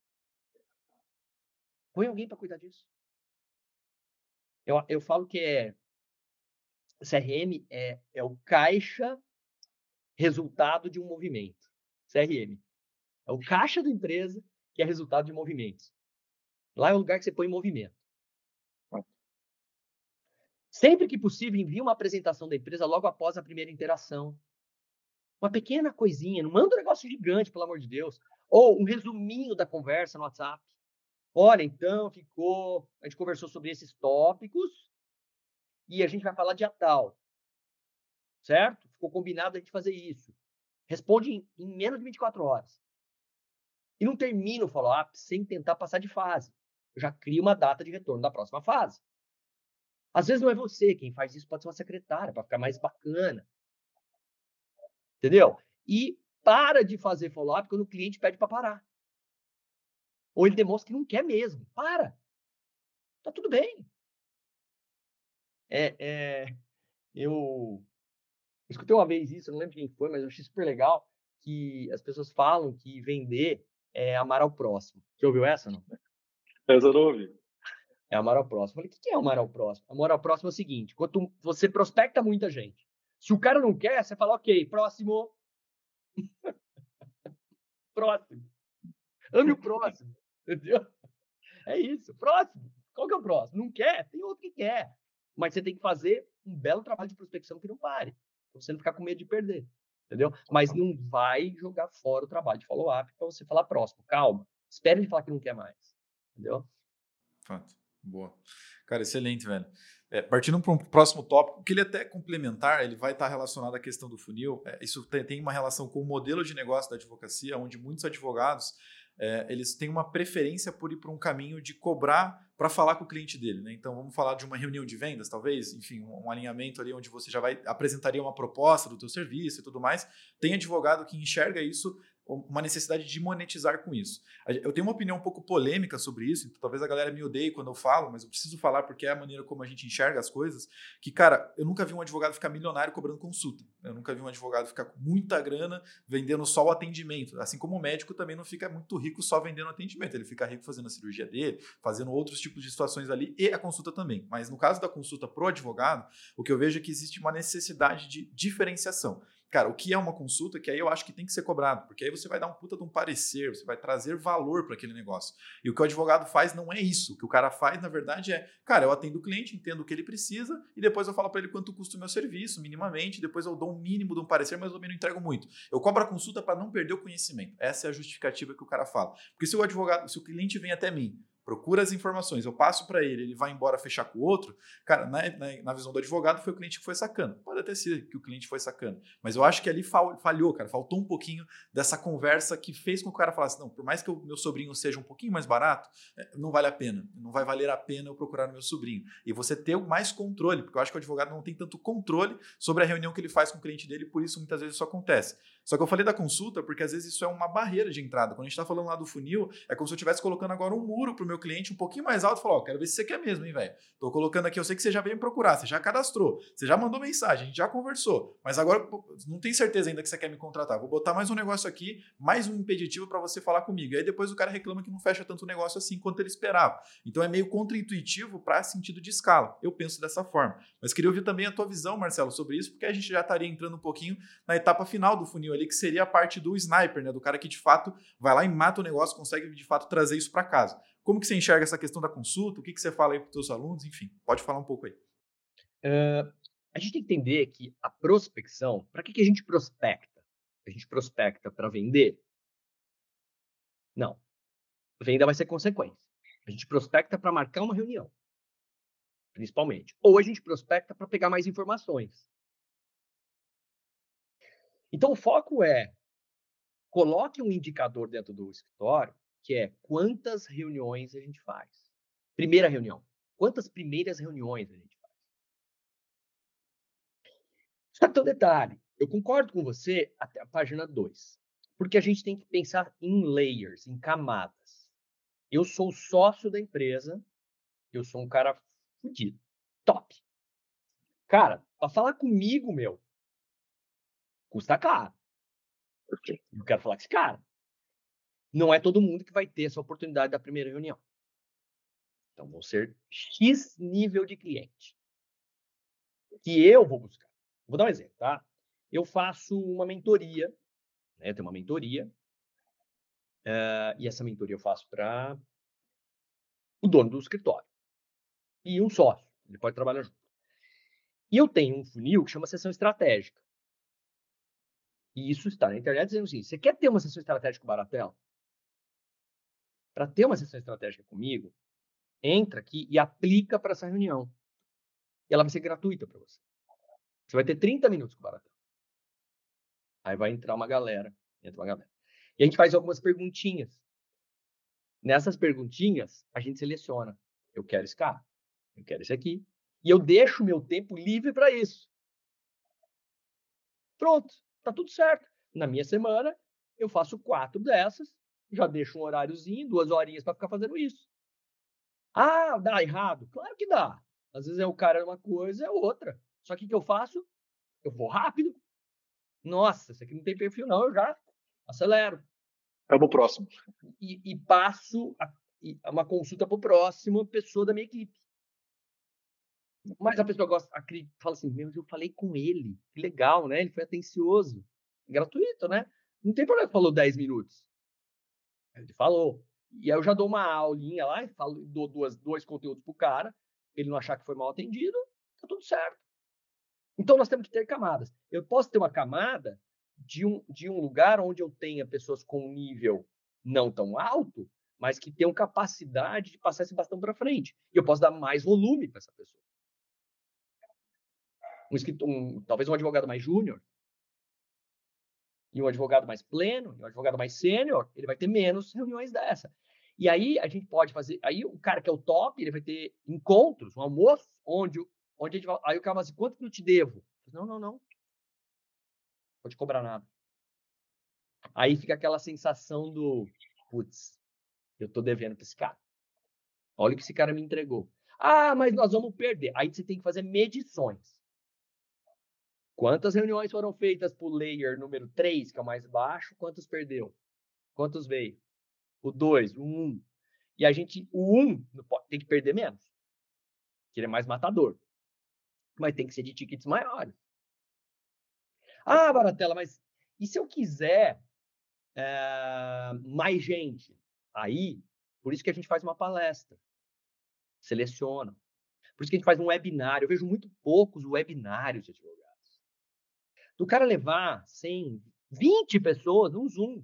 Põe alguém para cuidar disso. Eu, eu falo que é C R M é, é o caixa resultado de um movimento. C R M. É o caixa da empresa que é resultado de movimentos. Lá é o lugar que você põe em movimento. Sempre que possível, envie uma apresentação da empresa logo após a primeira interação. Uma pequena coisinha, não manda um negócio gigante, pelo amor de Deus. Ou um resuminho da conversa no WhatsApp. Olha, então ficou. A gente conversou sobre esses tópicos e a gente vai falar de tal. Certo? Ficou combinado a gente fazer isso. Responde em, em menos de vinte e quatro horas. E não termina o follow-up sem tentar passar de fase. Eu já crio uma data de retorno da próxima fase. Às vezes não é você quem faz isso, pode ser uma secretária, para ficar mais bacana. Entendeu? E para de fazer follow-up quando o cliente pede para parar. Ou ele demonstra que não quer mesmo. Para. Tá tudo bem. É, é, eu escutei uma vez isso, eu não lembro quem foi, mas eu achei super legal, que as pessoas falam que vender é amar ao próximo. Você ouviu essa, não? Essa eu não ouvi. É amar ao próximo. Eu falei, o que é amar ao próximo? Amar ao próximo é o seguinte, quando você prospecta muita gente, se o cara não quer, você fala, ok, próximo. Próximo. Ame o próximo. Entendeu? É isso, próximo. Qual que é o próximo? Não quer? Tem outro que quer. Mas você tem que fazer um belo trabalho de prospecção que não pare. Pra você não ficar com medo de perder. Entendeu? Mas não vai jogar fora o trabalho de follow-up para você falar próximo. Calma. Espere ele falar que não quer mais. Entendeu? Fato. Boa. Cara, excelente, velho. É, partindo para um próximo tópico, que ele é até complementar, ele vai estar relacionado à questão do funil. É, isso tem, tem uma relação com o modelo de negócio da advocacia, onde muitos advogados é, eles têm uma preferência por ir para um caminho de cobrar para falar com o cliente dele, né? Então vamos falar de uma reunião de vendas, talvez, enfim, um, um alinhamento ali onde você já vai apresentaria uma proposta do teu serviço e tudo mais. Tem advogado que enxerga isso uma necessidade de monetizar com isso. Eu tenho uma opinião um pouco polêmica sobre isso, então talvez a galera me odeie quando eu falo, mas eu preciso falar porque é a maneira como a gente enxerga as coisas, que, cara, eu nunca vi um advogado ficar milionário cobrando consulta. Eu nunca vi um advogado ficar com muita grana vendendo só o atendimento. Assim como o médico também não fica muito rico só vendendo atendimento, ele fica rico fazendo a cirurgia dele, fazendo outros tipos de situações ali e a consulta também. Mas no caso da consulta pro advogado, o que eu vejo é que existe uma necessidade de diferenciação. Cara, o que é uma consulta, que aí eu acho que tem que ser cobrado, porque aí você vai dar um puta de um parecer, você vai trazer valor para aquele negócio. E o que o advogado faz não é isso. O que o cara faz, na verdade, é, cara, eu atendo o cliente, entendo o que ele precisa, e depois eu falo para ele quanto custa o meu serviço, minimamente, depois eu dou um mínimo de um parecer, mas eu também não entrego muito. Eu cobro a consulta para não perder o conhecimento. Essa é a justificativa que o cara fala. Porque se o advogado, se o cliente vem até mim, procura as informações, eu passo para ele, ele vai embora fechar com o outro, cara, na, na, na visão do advogado foi o cliente que foi sacando. Pode até ser que o cliente foi sacando, mas eu acho que ali falhou, cara, faltou um pouquinho dessa conversa que fez com que o cara falasse, não, por mais que o meu sobrinho seja um pouquinho mais barato, não vale a pena, não vai valer a pena eu procurar o meu sobrinho. E você ter mais controle, porque eu acho que o advogado não tem tanto controle sobre a reunião que ele faz com o cliente dele, por isso muitas vezes isso acontece. Só que eu falei da consulta porque às vezes isso é uma barreira de entrada. Quando a gente está falando lá do funil, é como se eu estivesse colocando agora um muro pro meu cliente um pouquinho mais alto e falar, ó, oh, quero ver se você quer mesmo, hein, velho. Tô colocando aqui, eu sei que você já veio me procurar, você já cadastrou, você já mandou mensagem, a gente já conversou, mas agora não tem certeza ainda que você quer me contratar. Vou botar mais um negócio aqui, mais um impeditivo para você falar comigo. E aí depois o cara reclama que não fecha tanto negócio assim quanto ele esperava. Então é meio contraintuitivo para sentido de escala. Eu penso dessa forma. Mas queria ouvir também a tua visão, Marcelo, sobre isso, porque a gente já estaria entrando um pouquinho na etapa final do funil ali, que seria a parte do sniper, né? Do cara que de fato vai lá e mata o negócio, consegue de fato trazer isso para casa. Como que você enxerga essa questão da consulta? O que, que você fala aí para os seus alunos? Enfim, pode falar um pouco aí. Uh, a gente tem que entender que a prospecção, para que, que a gente prospecta? A gente prospecta para vender? Não. Venda vai ser consequência. A gente prospecta para marcar uma reunião, principalmente. Ou a gente prospecta para pegar mais informações. Então, o foco é, coloque um indicador dentro do escritório, que é quantas reuniões a gente faz. Primeira reunião. Quantas primeiras reuniões a gente faz? Só que tem um detalhe. eu concordo com você até a página dois, porque a gente tem que pensar em layers, em camadas. Eu sou o sócio da empresa, eu sou um cara fudido, top. Cara, pra falar comigo, meu, custa caro. Eu quero falar com esse cara. Não é todo mundo que vai ter essa oportunidade da primeira reunião. Então vão ser X nível de cliente que eu vou buscar. Vou dar um exemplo, tá? Eu faço uma mentoria, né? Eu tenho uma mentoria, uh, e essa mentoria eu faço para o dono do escritório e um sócio. Ele pode trabalhar junto. E eu tenho um funil que chama sessão estratégica. E isso está na internet dizendo assim: você quer ter uma sessão estratégica com o Baratella? Para ter uma sessão estratégica comigo, entra aqui e aplica para essa reunião. E ela vai ser gratuita para você. Você vai ter trinta minutos com o Baratella. Aí vai entrar uma galera, entra uma galera. E a gente faz algumas perguntinhas. Nessas perguntinhas, a gente seleciona. Eu quero esse cara, eu quero esse aqui. E eu deixo meu tempo livre para isso. Pronto, tá tudo certo. Na minha semana, eu faço quatro dessas, já deixo um horáriozinho, duas horinhas para ficar fazendo isso. Ah, dá errado? Claro que dá. Às vezes é o cara é uma coisa, é outra. Só que o que eu faço? Eu vou rápido. Nossa, esse aqui não tem perfil não, eu já acelero. Vamos pro próximo. E, e passo a, a uma consulta para o próximo pessoa da minha equipe. Mas a pessoa gosta, a, fala assim, meu, eu falei com ele, que legal, né? Ele foi atencioso. Gratuito, né? Não tem problema que falou dez minutos. Ele falou. E aí eu já dou uma aulinha lá, e falo, dou duas, dois conteúdos pro cara, ele não achar que foi mal atendido, tá tudo certo. Então nós temos que ter camadas. Eu posso ter uma camada de um, de um lugar onde eu tenha pessoas com um nível não tão alto, mas que tenham capacidade de passar esse bastão para frente. E eu posso dar mais volume para essa pessoa. Um, escritor, um, talvez um advogado mais júnior, e um advogado mais pleno, e um advogado mais sênior, ele vai ter menos reuniões dessa. E aí a gente pode fazer, aí o cara que é o top, ele vai ter encontros, um almoço, onde, onde a gente vai, aí o cara vai assim, quanto que eu te devo? Não, não, não. Não pode cobrar nada. Aí fica aquela sensação do, putz, eu tô devendo pra esse cara. Olha o que esse cara me entregou. Ah, mas nós vamos perder. Aí você tem que fazer medições. Quantas reuniões foram feitas pro layer número três, que é o mais baixo? Quantos perdeu? Quantos veio? O dois, o um. E a gente, o um tem que perder menos. Que ele é mais matador. Mas tem que ser de tickets maiores. Ah, Baratella, mas e se eu quiser é, mais gente? Aí, por isso que a gente faz uma palestra. Seleciona. Por isso que a gente faz um webinário. Eu vejo muito poucos webinários de advogados. Do cara levar cem, vinte pessoas num Zoom.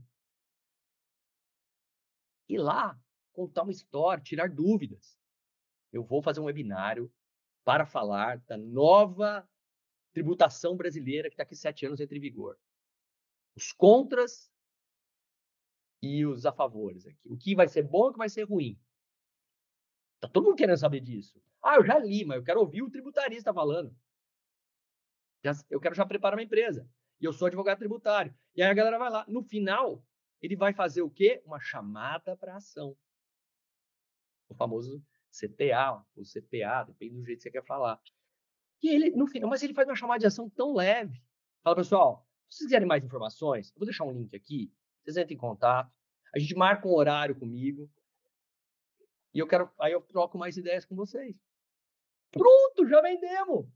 Ir lá, contar uma história, tirar dúvidas. Eu vou fazer um webinário para falar da nova tributação brasileira que está aqui sete anos entre vigor. Os contras e os a favores aqui. O que vai ser bom e o que vai ser ruim. Tá todo mundo querendo saber disso. Ah, eu já li, mas eu quero ouvir o tributarista falando. Já, eu quero já preparar uma empresa. E eu sou advogado tributário. E aí a galera vai lá. No final, ele vai fazer o quê? Uma chamada para ação. O famoso C T A, ou C P A, depende do jeito que você quer falar. E ele, no final, mas ele faz uma chamada de ação tão leve. Fala, pessoal, se vocês quiserem mais informações, eu vou deixar um link aqui. Vocês entrem em contato. A gente marca um horário comigo. E eu quero, aí eu troco mais ideias com vocês. Pronto, já vendemos.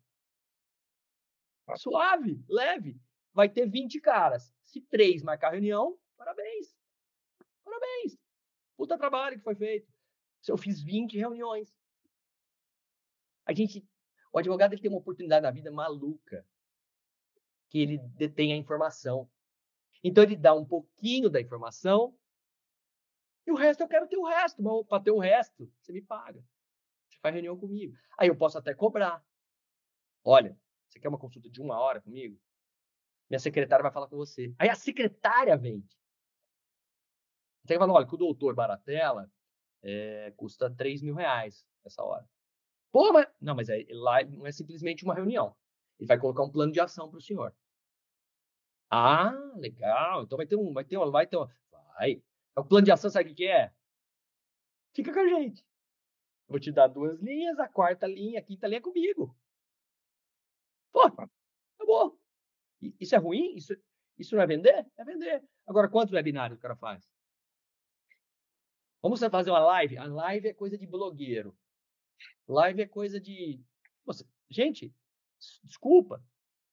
Suave, leve. Vai ter vinte caras. Se três marcar reunião, parabéns. Parabéns. Puta trabalho que foi feito. Eu fiz vinte reuniões. A gente, o advogado ele tem uma oportunidade na vida maluca, que ele detém a informação. Então ele dá um pouquinho da informação e o resto eu quero ter o resto. Mas para ter o resto, você me paga. Você faz reunião comigo. Aí eu posso até cobrar. Olha, você quer uma consulta de uma hora comigo? Minha secretária vai falar com você. Aí a secretária vende. Você fala, olha, que o doutor Baratella é, custa três mil reais essa hora. Pô, mas... Não, mas aí, lá não é simplesmente uma reunião. Ele vai colocar um plano de ação para o senhor. Ah, legal. Então vai ter um vai ter um vai ter um vai. O plano de ação sabe o que que é? Fica com a gente. Vou te dar duas linhas, a quarta linha, a quinta linha é comigo. Pô, acabou. I isso é ruim? Isso isso não é vender? É vender. Agora quantos webinários o cara faz? Vamos você fazer uma live? A live é coisa de blogueiro. Live é coisa de você gente, des desculpa,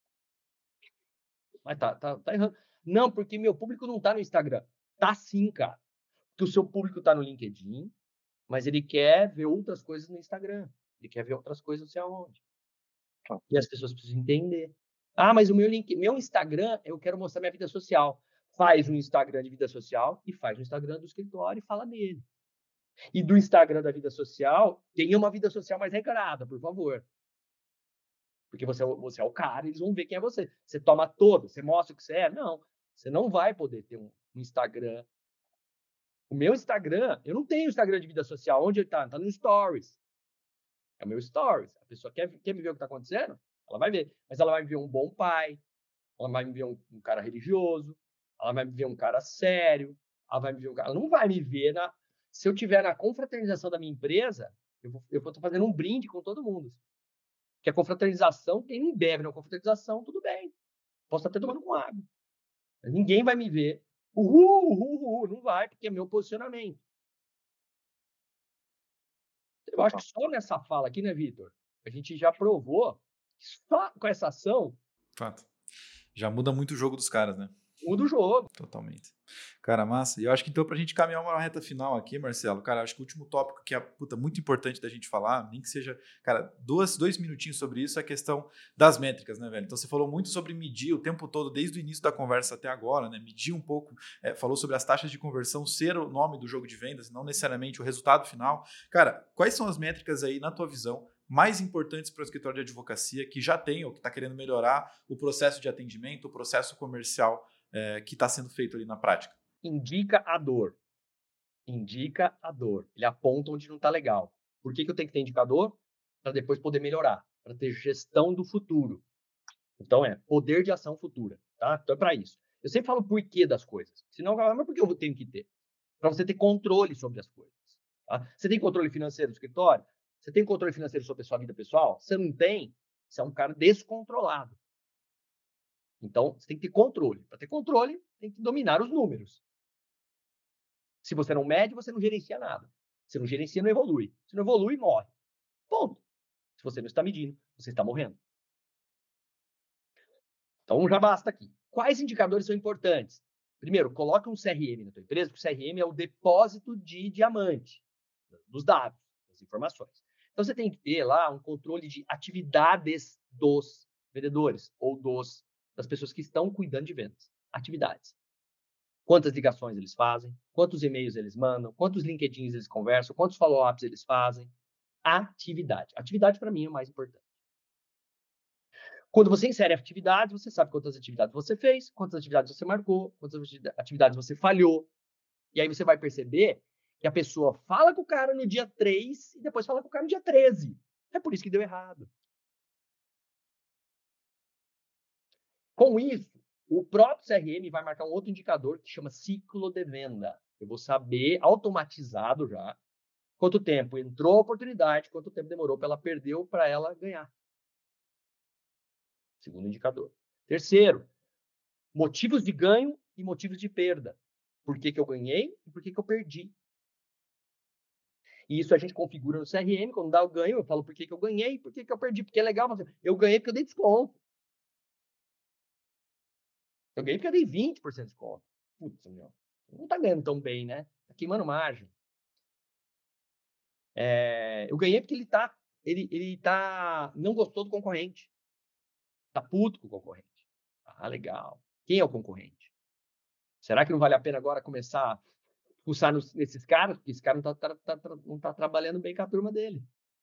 mas tá tá tá errando. Não, porque meu público não tá no Instagram. Tá sim, cara. Porque o seu público tá no LinkedIn, mas ele quer ver outras coisas no Instagram. Ele quer ver outras coisas não sei aonde. Tá. E as pessoas precisam entender. Ah, mas o meu link meu Instagram, eu quero mostrar minha vida social. Faz um Instagram de vida social e faz um Instagram do escritório e fala nele. E do Instagram da vida social, tenha uma vida social mais regrada, por favor. Porque você é o você é o cara, eles vão ver quem é você. Você toma todas, você mostra o que você é? Não, você não vai poder ter um um Instagram. O meu Instagram, eu não tenho Instagram de vida social. Onde ele tá? Tá no Stories. É o meu Stories. A pessoa quer quer me ver o que tá acontecendo? Ela vai ver. Mas ela vai me ver um bom pai, ela vai me ver um um cara religioso, ela vai me ver um cara sério, ela vai me ver um cara ela não vai me ver na se eu tiver na confraternização da minha empresa, eu vou eu vou estar fazendo um brinde com todo mundo. Porque a confraternização, quem não bebe na confraternização, tudo bem. Posso estar até tomando com água. Mas ninguém vai me ver. Uhul, uhul, uhul. Não vai, porque é meu posicionamento. Eu acho que só nessa fala aqui, né, Vitor? A gente já provou que só com essa ação Fato. Já muda muito o jogo dos caras, né? muda o jogo. Totalmente. Cara, massa. E eu acho que então, pra gente caminhar uma reta final aqui, Marcelo, cara, acho que o último tópico que é puta, muito importante da gente falar, nem que seja, cara, duas, dois minutinhos sobre isso, é a questão das métricas, né, velho? Então você falou muito sobre medir o tempo todo, desde o início da conversa até agora, né? Medir um pouco, é, falou sobre as taxas de conversão ser o nome do jogo de vendas, não necessariamente o resultado final. Cara, quais são as métricas aí, na tua visão, mais importantes para o escritório de advocacia que já tem ou que está querendo melhorar o processo de atendimento, o processo comercial é, que está sendo feito ali na prática? Indica a dor. Indica a dor. Ele aponta onde não está legal. Por que, que eu tenho que ter indicador? Para depois poder melhorar, para ter gestão do futuro. Então é poder de ação futura, tá? Então é para isso. Eu sempre falo o porquê das coisas. Senão, mas por que eu tenho que ter? Para você ter controle sobre as coisas. Tá? Você tem controle financeiro do escritório? Você tem controle financeiro sobre a sua vida pessoal? Você não tem? Você é um cara descontrolado. Então, você tem que ter controle. Para ter controle, tem que dominar os números. Se você não mede, você não gerencia nada. Se não gerencia, não evolui. Se não evolui, morre. Ponto. Se você não está medindo, você está morrendo. Então, já basta aqui. Quais indicadores são importantes? Primeiro, coloque um C R M na tua empresa, porque o C R M é o depósito de diamante, dos dados, das informações. Então, você tem que ter lá um controle de atividades dos vendedores ou dos, das pessoas que estão cuidando de vendas. Atividades. Quantas ligações eles fazem, quantos e-mails eles mandam, quantos LinkedIns eles conversam, quantos follow-ups eles fazem. Atividade. Atividade, para mim, é o mais importante. Quando você insere atividades, você sabe quantas atividades você fez, quantas atividades você marcou, quantas atividades você falhou. E aí você vai perceber que a pessoa fala com o cara no dia três e depois fala com o cara no dia treze. É por isso que deu errado. Com isso, o próprio C R M vai marcar um outro indicador que chama ciclo de venda. Eu vou saber, automatizado já, quanto tempo entrou a oportunidade, quanto tempo demorou para ela perder ou para ela ganhar. Segundo indicador. Terceiro, motivos de ganho e motivos de perda. Por que, que eu ganhei e por que, que eu perdi. E isso a gente configura no C R M, quando dá o ganho, eu falo por que, que eu ganhei e por que, que eu perdi. Porque é legal, mas eu ganhei porque eu dei desconto. Eu ganhei porque eu dei vinte por cento de desconto. Putz, meu, não está ganhando tão bem, né? Está queimando margem. É, eu ganhei porque ele tá, ele, ele tá, não gostou do concorrente. Tá puto com o concorrente. Ah, legal. Quem é o concorrente? Será que não vale a pena agora começar a pulsar nos, nesses caras? Porque esse cara não está tá, tá, não tá trabalhando bem com a turma dele.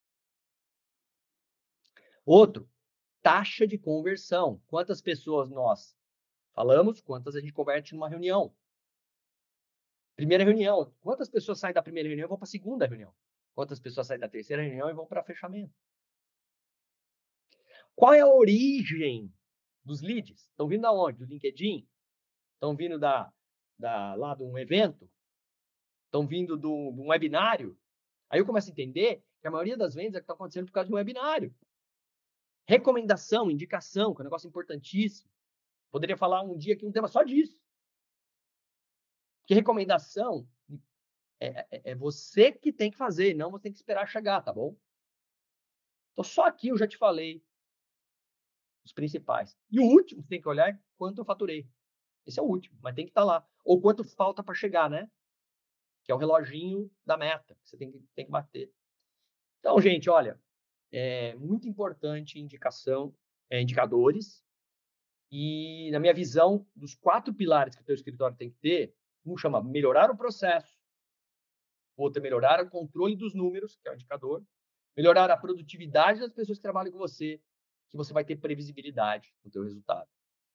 Outro, taxa de conversão. Quantas pessoas nós falamos, quantas a gente converte numa reunião? Primeira reunião. Quantas pessoas saem da primeira reunião e vão para a segunda reunião? Quantas pessoas saem da terceira reunião e vão para fechamento? Qual é a origem dos leads? Estão vindo da onde? Do LinkedIn? Estão vindo da, da, lá de um evento? Estão vindo do, de um webinário? Aí eu começo a entender que a maioria das vendas é que está acontecendo por causa de um webinário. Recomendação, indicação, que é um negócio importantíssimo. Poderia falar um dia aqui um tema só disso. Porque recomendação é, é, é você que tem que fazer, não você tem que esperar chegar, tá bom? Então, só aqui eu já te falei os principais. E o último que tem que olhar é quanto eu faturei. Esse é o último, mas tem que estar lá. Ou quanto falta para chegar, né? Que é o reloginho da meta, que você tem que, tem que bater. Então, gente, olha, é muito importante indicação, é, indicadores. E, na minha visão, dos quatro pilares que o teu escritório tem que ter, um chama melhorar o processo, o outro é melhorar o controle dos números, que é o indicador, melhorar a produtividade das pessoas que trabalham com você, que você vai ter previsibilidade no teu resultado.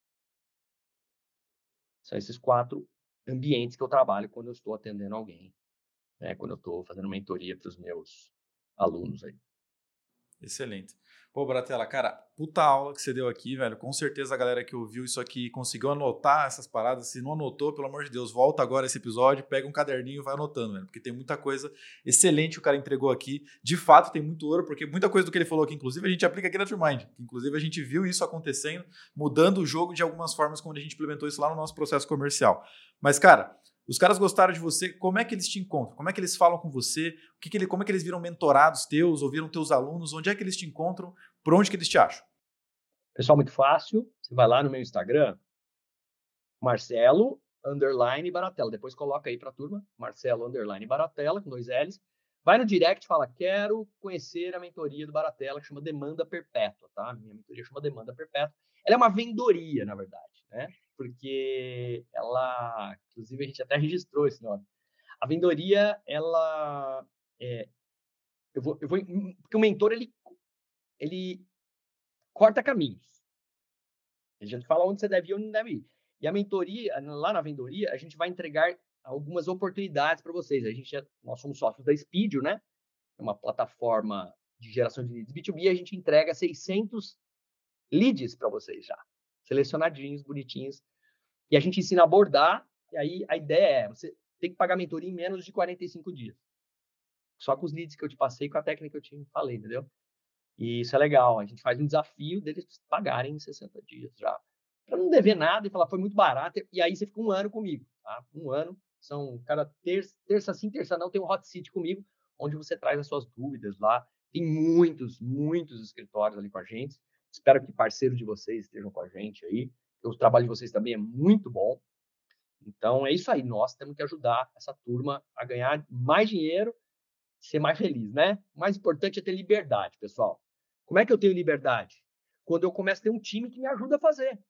São esses quatro ambientes que eu trabalho quando eu estou atendendo alguém, né? Quando eu estou fazendo mentoria para os meus alunos aí. Excelente. Pô, Baratella, cara, puta aula que você deu aqui, velho. Com certeza a galera que ouviu isso aqui conseguiu anotar essas paradas. Se não anotou, pelo amor de Deus, volta agora esse episódio, pega um caderninho e vai anotando, velho. Porque tem muita coisa excelente que o cara entregou aqui. De fato, tem muito ouro, porque muita coisa do que ele falou aqui, inclusive, a gente aplica aqui na TrueMind. Inclusive, a gente viu isso acontecendo, mudando o jogo de algumas formas quando a gente implementou isso lá no nosso processo comercial. Mas, cara, os caras gostaram de você, como é que eles te encontram? Como é que eles falam com você? O que que ele, como é que eles viram mentorados teus, ou viram teus alunos? Onde é que eles te encontram? Por onde que eles te acham? Pessoal, muito fácil. Você vai lá no meu Instagram, Marcelo, underline, Baratella. Depois coloca aí para a turma, Marcelo, underline, Baratella, com dois L's. Vai no direct e fala, quero conhecer a mentoria do Baratella, que chama Demanda Perpétua, tá? Minha mentoria chama Demanda Perpétua. Ela é uma vendoria, na verdade, né? Porque ela, inclusive a gente até registrou esse nome. A vendoria, ela, é, eu vou, eu vou, porque o mentor, ele, ele corta caminhos. A gente fala onde você deve ir e onde não deve ir. E a mentoria, lá na vendoria, a gente vai entregar algumas oportunidades para vocês. A gente é, nós somos sócios da Speedio, né? É uma plataforma de geração de leads B dois B. A gente entrega seiscentos leads para vocês já, selecionadinhos, bonitinhos. E a gente ensina a abordar. E aí a ideia é, você tem que pagar a mentoria em menos de quarenta e cinco dias. Só com os leads que eu te passei, com a técnica que eu te falei, entendeu? E isso é legal. A gente faz um desafio deles pagarem em sessenta dias já. Para não dever nada e falar, foi muito barato. E aí você fica um ano comigo, tá? Um ano. São cada terça, terça sim, terça não, tem um hot seat comigo, onde você traz as suas dúvidas lá. Tem muitos, muitos escritórios ali com a gente. Espero que parceiros de vocês estejam com a gente aí. O trabalho de vocês também é muito bom. Então, é isso aí. Nós temos que ajudar essa turma a ganhar mais dinheiro, ser mais feliz, né? O mais importante é ter liberdade, pessoal. Como é que eu tenho liberdade? Quando eu começo a ter um time que me ajuda a fazer.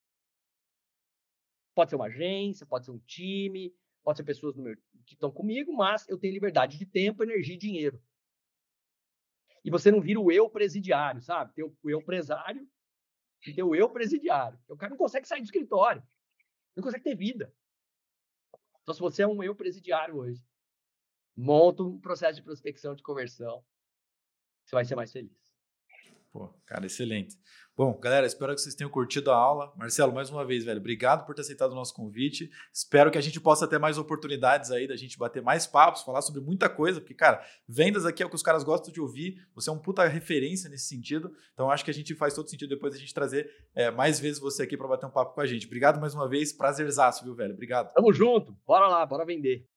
Pode ser uma agência, pode ser um time, pode ser pessoas no meu, que estão comigo, mas eu tenho liberdade de tempo, energia e dinheiro. E você não vira o eu presidiário, sabe? Tem o eu presário e tem o eu presidiário. O cara não consegue sair do escritório. Não consegue ter vida. Então, se você é um eu presidiário hoje, monta um processo de prospecção, de conversão, você vai ser mais feliz. Pô, cara, excelente. Bom, galera, espero que vocês tenham curtido a aula. Marcelo, mais uma vez, velho, obrigado por ter aceitado o nosso convite. Espero que a gente possa ter mais oportunidades aí da gente bater mais papos, falar sobre muita coisa, porque, cara, vendas aqui é o que os caras gostam de ouvir. Você é um puta referência nesse sentido. Então, acho que a gente faz todo sentido depois a gente trazer é, mais vezes você aqui para bater um papo com a gente. Obrigado mais uma vez. Prazerzaço, viu, velho? Obrigado. Tamo junto. Bora lá, bora vender.